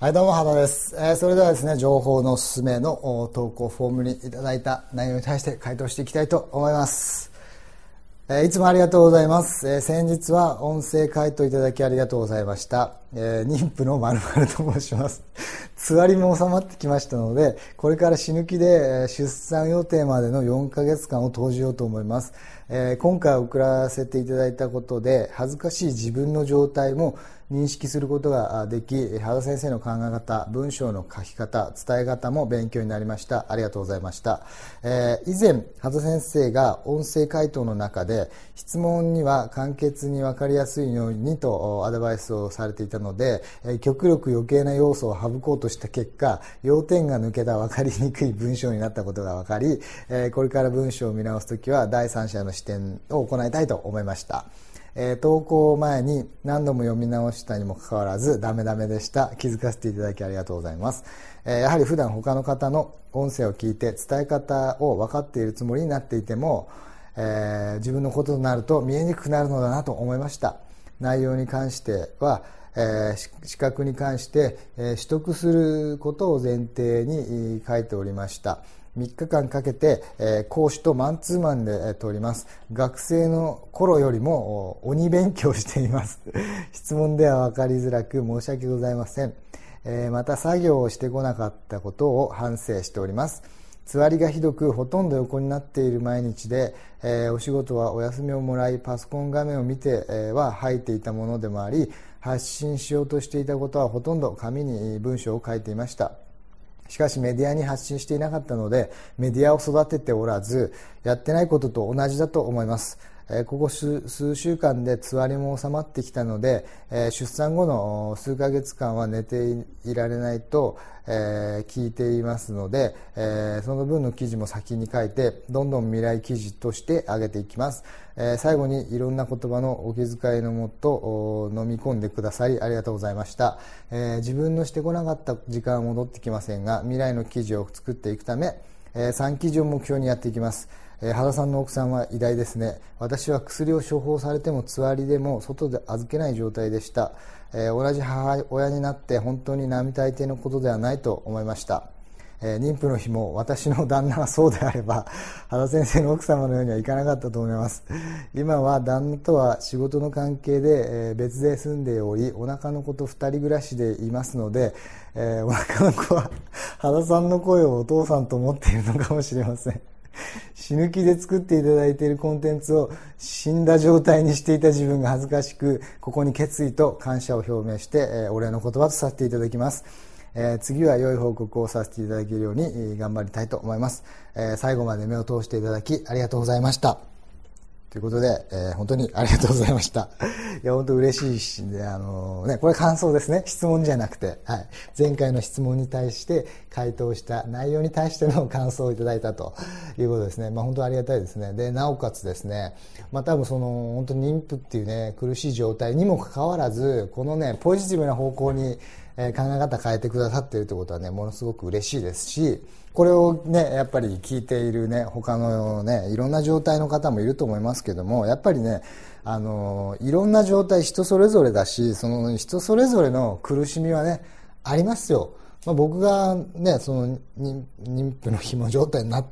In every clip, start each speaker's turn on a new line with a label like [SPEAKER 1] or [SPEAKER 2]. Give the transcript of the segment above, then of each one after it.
[SPEAKER 1] はい、どうも、原です。それではですね、情報のおすすめの投稿フォームにいただいた内容に対して回答していきたいと思います。いつもありがとうございます。先日は音声回答いただきありがとうございました。妊婦の〇〇と申します。つわりも収まってきましたので、これから死ぬ気で出産予定までの4ヶ月間を投じようと思います。今回送らせていただいたことで、恥ずかしい自分の状態も認識することができ、原先生の考え方、文章の書き方、伝え方も勉強になりました。ありがとうございました。以前、原先生が音声回答の中で、質問には簡潔に分かりやすいようにとアドバイスをされていたので、極力余計な要素を省こうとした結果、要点が抜けた分かりにくい文章になったことが分かり、これから文章を見直すときは第三者の視点を行いたいと思いました。投稿前に何度も読み直したにもかかわらずダメでした。気づかせていただきありがとうございます。やはり普段他の方の音声を聞いて伝え方を分かっているつもりになっていても、自分のこととなると見えにくくなるのだなと思いました。内容に関しては、資格に関して、取得することを前提に書いておりました。3日間かけて、講師とマンツーマンでやっております。学生の頃よりも鬼勉強しています。質問では分かりづらく申し訳ございません。また作業をしてこなかったことを反省しております。つわりがひどくほとんど横になっている毎日で、お仕事はお休みをもらいパソコン画面を見て、は吐いていたものでもあり、発信しようとしていたことはほとんど紙に文章を書いていました。しかしメディアに発信していなかったので、メディアを育てておらず、やってないことと同じだと思います。ここ数週間でつわりも収まってきたので、出産後の数ヶ月間は寝ていられないと、聞いていますので、その分の記事も先に書いて、どんどん未来記事として上げていきます。最後にいろんな言葉のお気遣いのもと飲み込んでくださりありがとうございました。自分のしてこなかった時間は戻ってきませんが、未来の記事を作っていくため、3記事を目標にやっていきます。原さんの奥さんは偉大ですね。私は薬を処方されてもつわりでも外で預けない状態でした。同じ母親になって本当に並大抵のことではないと思いました。妊婦の日も私の旦那がそうであれば原先生の奥様のようにはいかなかったと思います。今は旦那とは仕事の関係で別で住んでおり、お腹の子と2人暮らしでいますので、お腹の子は原さんの声をお父さんと思っているのかもしれません。死ぬ気で作っていただいているコンテンツを死んだ状態にしていた自分が恥ずかしく、ここに決意と感謝を表明して、お礼の言葉とさせていただきます。次は良い報告をさせていただけるように頑張りたいと思います。最後まで目を通していただきありがとうございました。ということで、本当にありがとうございました。いや、本当嬉しいし、で、これ感想ですね。質問じゃなくて、はい。前回の質問に対して回答した内容に対しての感想をいただいたということですね。本当ありがたいですね。で、なおかつですね、多分本当に妊婦っていうね、苦しい状態にもかかわらず、このね、ポジティブな方向に考え方変えてくださっているということはね、ものすごく嬉しいですし、これをね、やっぱり聞いているね、他のね、いろんな状態の方もいると思いますけども、やっぱりね、いろんな状態人それぞれだし、その人それぞれの苦しみはね、ありますよ。僕がね、その妊婦の紐状態になって、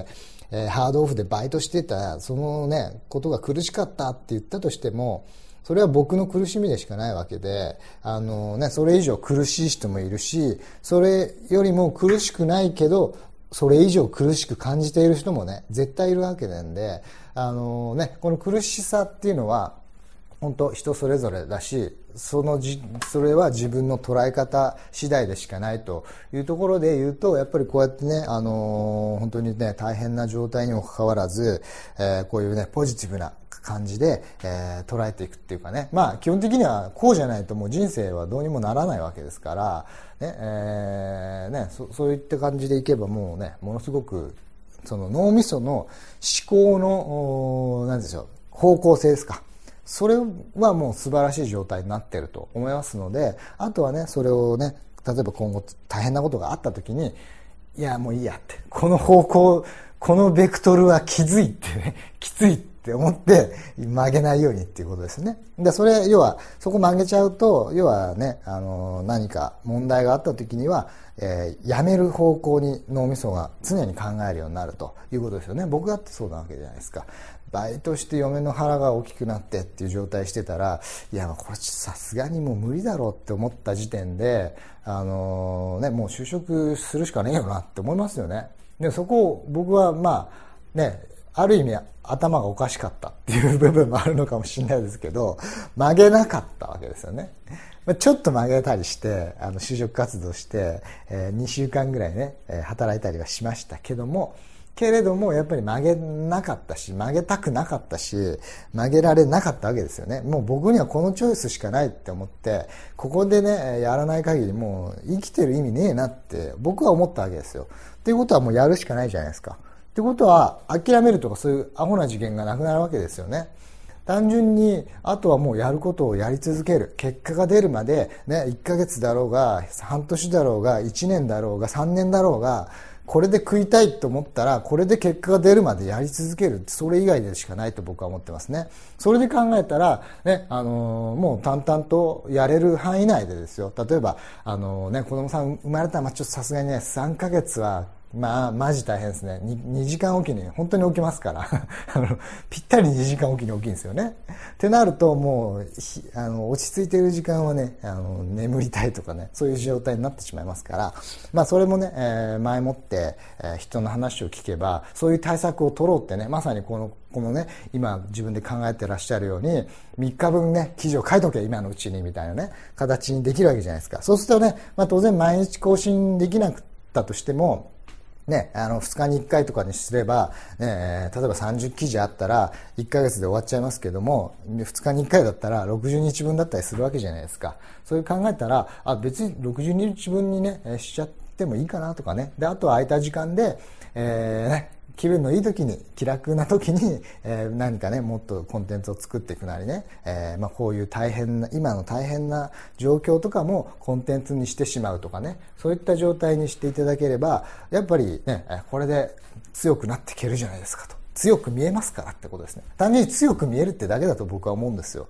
[SPEAKER 1] ハードオフでバイトしてた、そのね、ことが苦しかったって言ったとしても、それは僕の苦しみでしかないわけで、それ以上苦しい人もいるし、それよりも苦しくないけど、それ以上苦しく感じている人もね、絶対いるわけなんで、この苦しさっていうのは、本当人それぞれだし、それは自分の捉え方次第でしかないというところで言うと、やっぱりこうやってね、本当にね、大変な状態にもかかわらず、こういうね、ポジティブな感じで、捉えていくっていうかね、基本的にはこうじゃないともう人生はどうにもならないわけですから、そういった感じでいけばもうね、ものすごくその脳みその思考の何でしょう、方向性ですか。それはもう素晴らしい状態になっていると思いますので、あとはね、それをね、例えば今後大変なことがあった時に、いやもういいやって、この方向、このベクトルはきついってね、きついってって思って曲げないようにっていうことですね。で、それ、要は、そこ曲げちゃうと、要はね、何か問題があった時には、やめる方向に脳みそが常に考えるようになるということですよね。僕だってそうなわけじゃないですか。バイトして嫁の腹が大きくなってっていう状態してたら、いや、これさすがにもう無理だろうって思った時点で、もう就職するしかねえよなって思いますよね。で、そこを僕はある意味頭がおかしかったっていう部分もあるのかもしれないですけど、曲げなかったわけですよね。ちょっと曲げたりして、就職活動して、2週間ぐらいね、働いたりはしましたけれども、やっぱり曲げなかったし、曲げたくなかったし、曲げられなかったわけですよね。もう僕にはこのチョイスしかないって思って、ここでね、やらない限りもう生きてる意味ねえなって僕は思ったわけですよ。っていうことはもうやるしかないじゃないですか。ってことは諦めるとかそういうアホな事件がなくなるわけですよね。単純にあとはもうやることをやり続ける、結果が出るまでね、1ヶ月だろうが半年だろうが1年だろうが3年だろうが、これで食いたいと思ったらこれで結果が出るまでやり続ける、それ以外でしかないと僕は思ってますね。それで考えたらね、もう淡々とやれる範囲内でですよ。例えば子供さん生まれたらちょっとさすがにね3ヶ月はマジ大変ですね。2時間おきに本当に起きますからぴったり2時間おきに起きるんですよね。ってなるともう落ち着いている時間はね眠りたいとかね、そういう状態になってしまいますから、それもね、前もって、人の話を聞けばそういう対策を取ろうってね、まさにこのね今自分で考えてらっしゃるように3日分ね記事を書いとけ今のうちにみたいなね形にできるわけじゃないですか。そうするとね、当然毎日更新できなかったとしてもね、2日に1回とかにすれば、例えば30記事あったら1ヶ月で終わっちゃいますけども、2日に1回だったら60日分だったりするわけじゃないですか。そういう考えたら別に60日分にねしちゃってもいいかなとかね。で、あとは空いた時間で、気分のいい時に気楽な時に、何かねもっとコンテンツを作っていくなりね、こういう今の大変な状況とかもコンテンツにしてしまうとかね、そういった状態にしていただければやっぱりねこれで強くなっていけるじゃないですかと。強く見えますからってことですね。単純に強く見えるってだけだと僕は思うんですよ。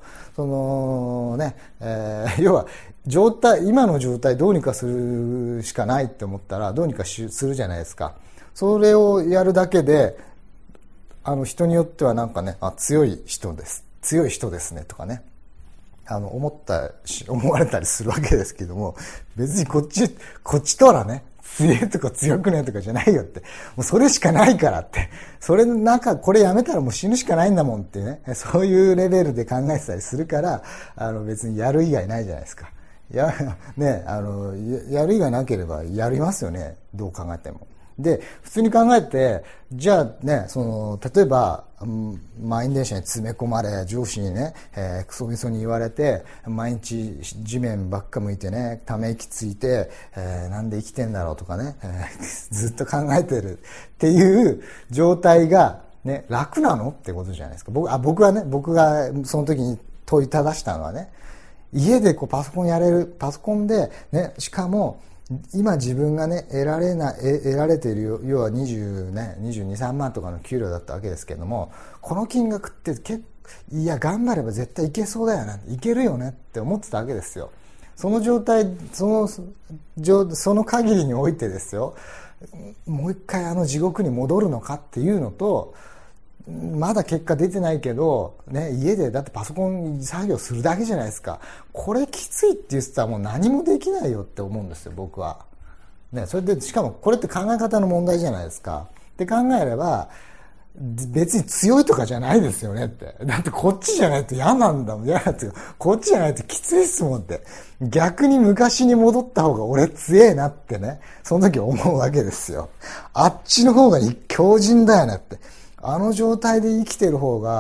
[SPEAKER 1] 要は今の状態どうにかするしかないって思ったらどうにかするじゃないですか。それをやるだけで人によってはなんかね強い人ですねとかね思われたりするわけですけども、別にこっちとらね強いとか強くないとかじゃないよって、もうそれしかないからって、それこれやめたらもう死ぬしかないんだもんってね、そういうレベルで考えてたりするから別にやる以外ないじゃないですか。やる以外なければやりますよね、どう考えても。で、普通に考えて、じゃあね、例えば、満員電車に詰め込まれ、上司にね、クソみそに言われて、毎日地面ばっか向いてね、ため息ついて、なんで生きてんだろうとかね、ずっと考えてるっていう状態が、ね、楽なのってことじゃないですか。僕がその時に問いただしたのはね、家でパソコンでね、しかも、今自分がね得られている要は22、3万とかの給料だったわけですけれども、この金額っていや頑張れば絶対いけそうだよね、いけるよねって思ってたわけですよ。その状態その限りにおいてですよ、もう一回地獄に戻るのかっていうのと、まだ結果出てないけど、ね、家でだってパソコン作業するだけじゃないですか。これきついって言ってたらもう何もできないよって思うんですよ、僕は。ね、それで、しかもこれって考え方の問題じゃないですか。って考えれば、別に強いとかじゃないですよねって。だってこっちじゃないと嫌なんだもん。嫌だってこっちじゃないときついっすもんって。逆に昔に戻った方が俺強えなってね、その時思うわけですよ。あっちの方が強靭だよねって。あの状態で生きてる方が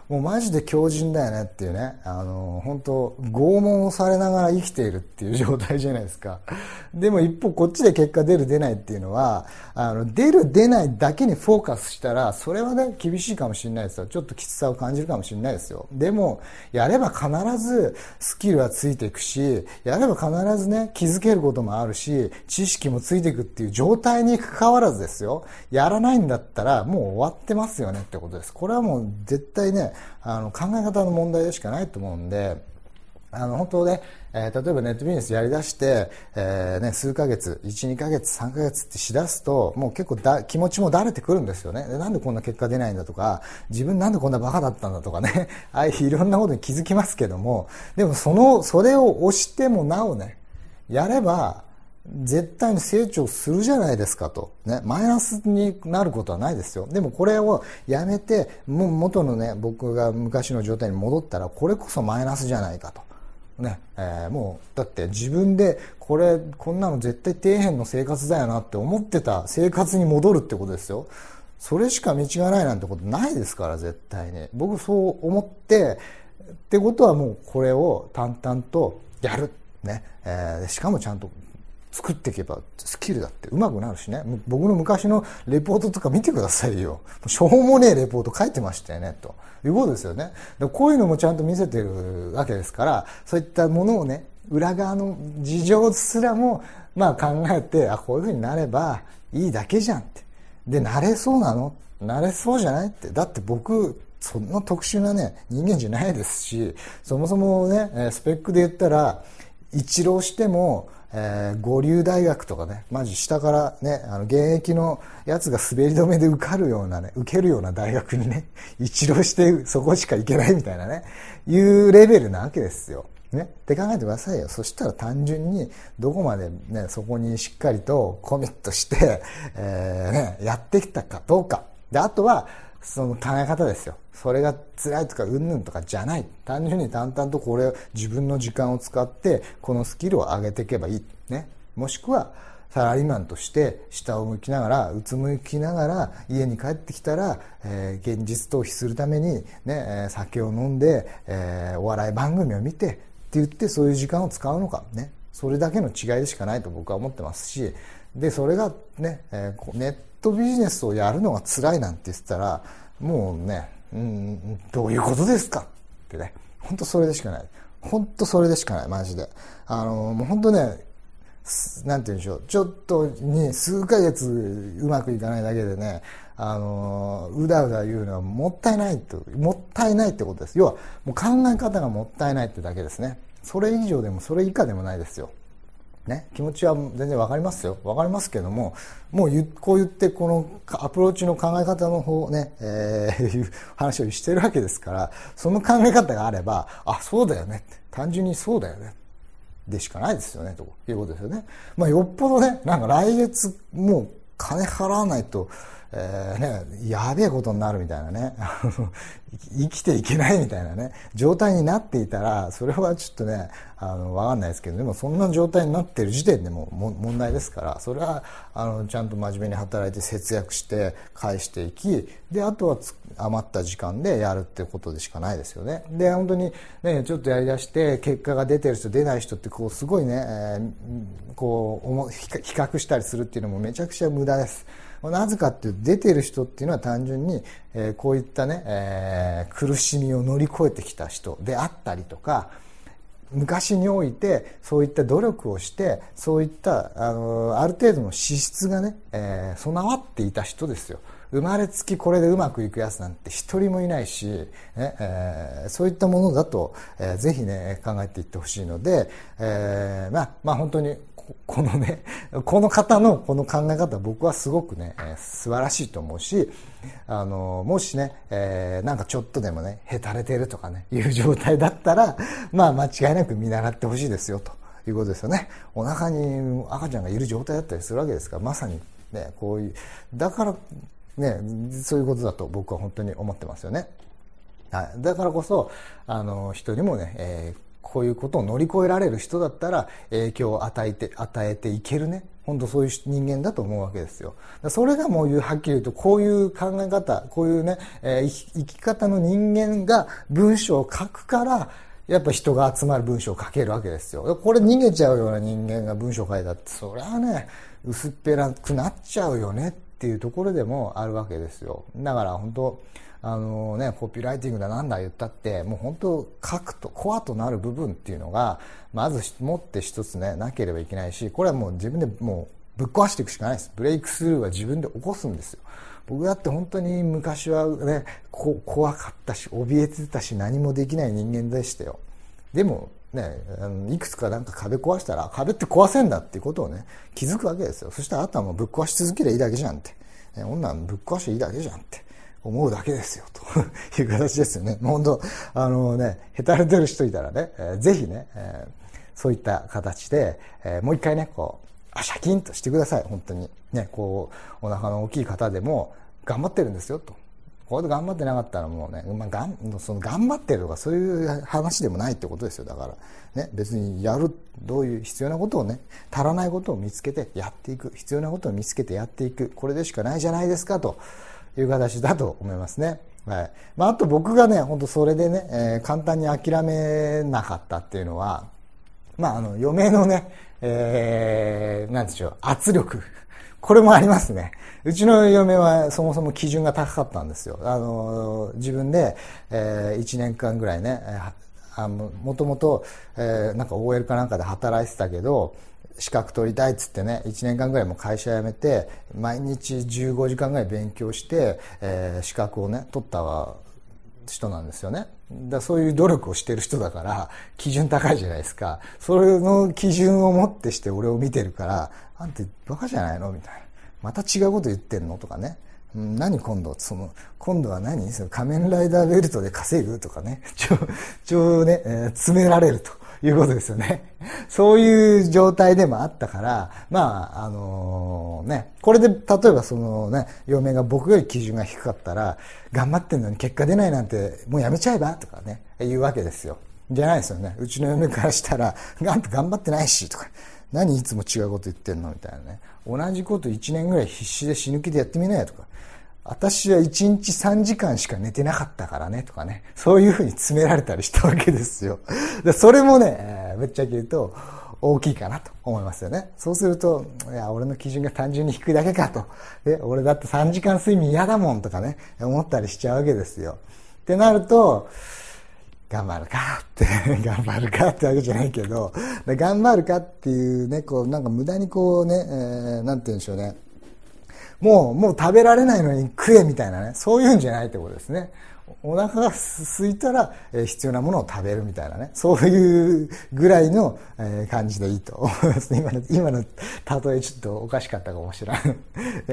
[SPEAKER 1] もうマジで強靭だよねっていうね、本当拷問をされながら生きているっていう状態じゃないですか。でも一方こっちで結果出る出ないっていうのは、出る出ないだけにフォーカスしたら、それはね、厳しいかもしれないですよ。ちょっときつさを感じるかもしれないですよ。でも、やれば必ずスキルはついていくし、やれば必ずね、気づけることもあるし、知識もついていくっていう状態に関わらずですよ。やらないんだったら、もう終わってますよねってことです。これはもう絶対ね、考え方の問題でしかないと思うんで、本当ね、例えばネットビジネスやり出して、数ヶ月、1、2ヶ月、3ヶ月ってしだすと、もう結構気持ちもだれてくるんですよね。なんでこんな結果出ないんだとか、自分なんでこんなバカだったんだとかね、いろんなことに気づきますけども、でもそれを押してもなおね、やれば、絶対に成長するじゃないですかと。ね、マイナスになることはないですよ。でもこれをやめて、もう元のね、僕が昔の状態に戻ったら、これこそマイナスじゃないかと。ね、もう、だって自分でこんなの絶対底辺の生活だよなって思ってた生活に戻るってことですよ。それしか道がないなんてことないですから、絶対に。僕そう思って、ってことはもうこれを淡々とやる。ね、しかもちゃんと作っていけばスキルだって上手くなるしね。僕の昔のレポートとか見てくださいよ。しょうもねえレポート書いてましたよね、ということですよね。こういうのもちゃんと見せてるわけですから、そういったものをね、裏側の事情すらも、考えて、こういう風になればいいだけじゃんって。で、なれそうなの？なれそうじゃないって。だって僕、そんな特殊なね、人間じゃないですし、そもそもね、スペックで言ったら、一浪しても、五流大学とかね、マジ下からね、現役のやつが滑り止めで受けるような大学にね、一浪してそこしか行けないみたいなね、いうレベルなわけですよ。ね。って考えてくださいよ。そしたら単純にどこまでね、そこにしっかりとコミットして、やってきたかどうか。で、あとは、その考え方ですよ。それが辛いとかうんぬんとかじゃない。単純に淡々とこれを自分の時間を使ってこのスキルを上げていけばいい。ね。もしくはサラリーマンとして下を向きながら、うつむきながら家に帰ってきたら、現実逃避するためにね、酒を飲んで、お笑い番組を見てって言ってそういう時間を使うのかね。それだけの違いでしかないと僕は思ってますし、で、それがね、ネットビジネスをやるのが辛いなんて言ってたら、もうね、どういうことですかってね。本当それでしかない。本当それでしかない、マジで。もう本当ね、なんて言うんでしょう。ちょっとに数ヶ月うまくいかないだけでね、うだうだ言うのはもったいないってことです。要は、もう考え方がもったいないってだけですね。それ以上でもそれ以下でもないですよ。ね、気持ちは全然わかりますよ。わかりますけども、もうこう言ってこのアプローチの考え方の方ね、いう話をしてるわけですから、その考え方があれば、そうだよねって、単純にそうだよね。でしかないですよね、ということですよね。よっぽどね、なんか来月もう金払わないと、やべえことになるみたいなね、生きていけないみたいなね、状態になっていたら、それはちょっとね、わかんないですけど、でもそんな状態になっている時点でも問題ですから、それは、ちゃんと真面目に働いて節約して返していき、で、あとは余った時間でやるってことでしかないですよね。で、本当にね、ちょっとやり出して、結果が出てる人、出ない人って、すごいね、比較したりするっていうのもめちゃくちゃ無駄です。なぜかっていうと、出てる人っていうのは単純に、こういったね、苦しみを乗り越えてきた人であったりとか、昔においてそういった努力をして、そういったある程度の資質がね、備わっていた人ですよ。生まれつきこれでうまくいくやつなんて一人もいないし、ね、そういったものだと、ぜひね考えていってほしいので、本当にこのね、この方のこの考え方、僕はすごくね、素晴らしいと思うし、もしね、なんかちょっとでもね、へたれてるとかね、いう状態だったら、間違いなく見習ってほしいですよ、ということですよね。お腹に赤ちゃんがいる状態だったりするわけですから、まさにね、こういう、だからね、そういうことだと僕は本当に思ってますよね。はい。だからこそ、人にもね、こういうことを乗り越えられる人だったら影響を与えていけるね。 本当そういう人間だと思うわけですよ。それがもうはっきり言うと、こういう考え方、こういうね、生き方の人間が文章を書くから、やっぱ人が集まる文章を書けるわけですよ。これ逃げちゃうような人間が文章を書いたって、それはね、薄っぺらくなっちゃうよねっていうところでもあるわけですよ。だから本当、コピーライティングだなんだ言ったって、もう本当書くと、コアとなる部分っていうのが、まず持って一つね、なければいけないし、これはもう自分でもうぶっ壊していくしかないです。ブレイクスルーは自分で起こすんですよ。僕だって本当に昔はね、怖かったし、怯えてたし、何もできない人間でしたよ。でもね、いくつかなんか壁壊したら、壁って壊せんだっていうことをね、気づくわけですよ。そしたらあとはもうぶっ壊し続ければいいだけじゃんって。女ぶっ壊していいだけじゃんって思うだけですよ、という形ですよね。本当、へたれてる人いたらね、ぜひね、そういった形で、もう一回ね、シャキンとしてください、本当に。ね、お腹の大きい方でも、頑張ってるんですよ、と。これで頑張ってなかったらもうね、その頑張ってるとかそういう話でもないってことですよ。だから、ね、別にどういう必要なことをね、足らないことを見つけてやっていく。必要なことを見つけてやっていく。これでしかないじゃないですか、という形だと思いますね。はい。あと僕がね、本当それでね、簡単に諦めなかったっていうのは、嫁のね、なんでしょう、圧力。これもありますね。うちの嫁はそもそも基準が高かったんですよ。自分で、1年間ぐらいね、もともと、なんか OL かなんかで働いてたけど、資格取りたいっつってね、1年間ぐらいも会社辞めて、毎日15時間ぐらい勉強して、資格をね、取った人なんですよね。そういう努力をしてる人だから、基準高いじゃないですか。それの基準をもってして俺を見てるから、あんたバカじゃないのみたいな。また違うこと言ってんのとかね。何今度は何その仮面ライダーベルトで稼ぐとかね。詰められるということですよね。そういう状態でもあったから、これで例えば嫁が僕より基準が低かったら、頑張ってんのに結果出ないなんてもうやめちゃえばとかね、言うわけですよ。じゃないですよね。うちの嫁からしたら、頑張ってないしとか、何いつも違うこと言ってんのみたいなね。同じこと1年ぐらい必死で死ぬ気でやってみなよとか。私は1日3時間しか寝てなかったからねとかね。そういうふうに詰められたりしたわけですよ。でそれもね、ぶっちゃけ言うと大きいかなと思いますよね。そうすると、いや、俺の基準が単純に低いだけかと。で、俺だって3時間睡眠嫌だもんとかね、思ったりしちゃうわけですよ。ってなると、頑張るかってわけじゃないけど、頑張るかっていうね、なんか無駄になんて言うんでしょうね。もう食べられないのに食えみたいなね、そういうんじゃないってことですね。お腹が空いたら必要なものを食べるみたいなね、そういうぐらいの感じでいいと思いますね。今の例えちょっとおかしかったかもしれない。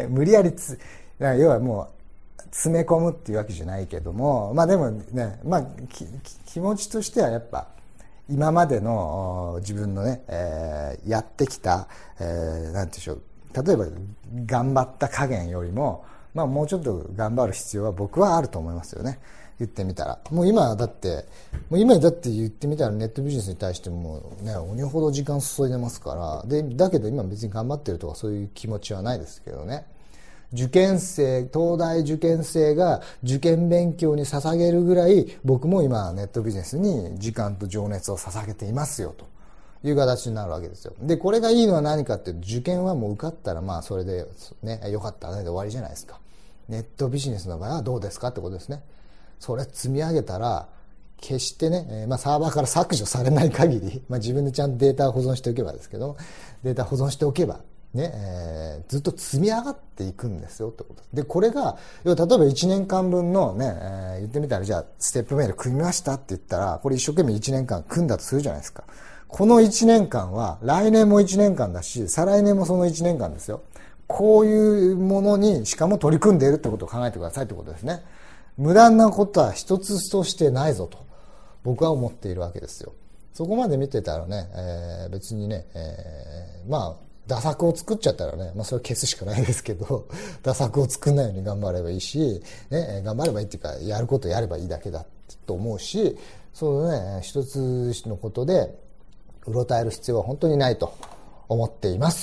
[SPEAKER 1] 無理やり要はもう詰め込むっていうわけじゃないけども、でもね、気持ちとしてはやっぱ今までの自分のね、やってきた、なんて言うんでしょう、例えば頑張った加減よりも、もうちょっと頑張る必要は僕はあると思いますよね。言ってみたら。今だって言ってみたらネットビジネスに対してもね、鬼ほど時間注いでますから。だけど今別に頑張ってるとかそういう気持ちはないですけどね。東大受験生が受験勉強に捧げるぐらい、僕も今ネットビジネスに時間と情熱を捧げていますよという形になるわけですよ。で、これがいいのは何かっていうと、受験はもう受かったらそれでね、よかったねで終わりじゃないですか。ネットビジネスの場合はどうですかってことですね。それ積み上げたら、決してね、サーバーから削除されない限り、自分でちゃんとデータを保存しておけばですけど、データ保存しておけば、ね、ずっと積み上がっていくんですよってことで、これが例えば1年間分のね、言ってみたら、じゃあステップメール組みましたって言ったら、これ一生懸命1年間組んだとするじゃないですか。この1年間は来年も1年間だし、再来年もその1年間ですよ。こういうものにしかも取り組んでいるってことを考えてくださいってことですね。無駄なことは一つとしてないぞと僕は思っているわけですよ。そこまで見てたらね、別にね、打作を作っちゃったらね、それを消すしかないですけど、打作を作んないように頑張ればいいし、ね、頑張ればいいっていうか、やることやればいいだけだと思うし、そうね、一つのことでうろたえる必要は本当にないと思っています。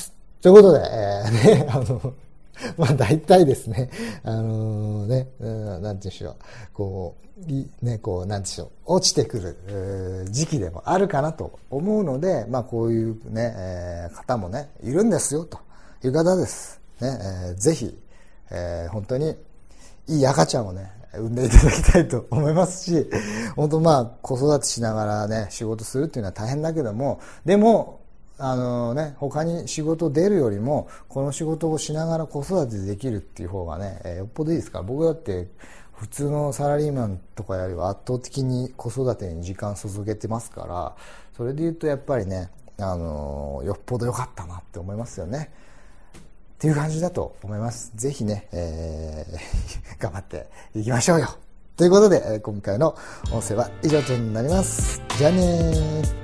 [SPEAKER 1] ということで、まあ大体ですね、なんて言うんでしょう、こう、なんでしょう、落ちてくる時期でもあるかなと思うので、まあこういうね、方もね、いるんですよという方です。ね、ぜひ、本当にいい赤ちゃんをね、産んでいただきたいと思いますし、本当まあ子育てしながらね、仕事するっていうのは大変だけども、でも、他に仕事出るよりも、この仕事をしながら子育てできるっていう方がね、よっぽどいいですから、僕だって普通のサラリーマンとかよりは圧倒的に子育てに時間注げてますから、それで言うとやっぱりね、よっぽど良かったなって思いますよね。っていう感じだと思います。ぜひね、頑張っていきましょうよ。ということで、今回の音声は以上となります。じゃあねー。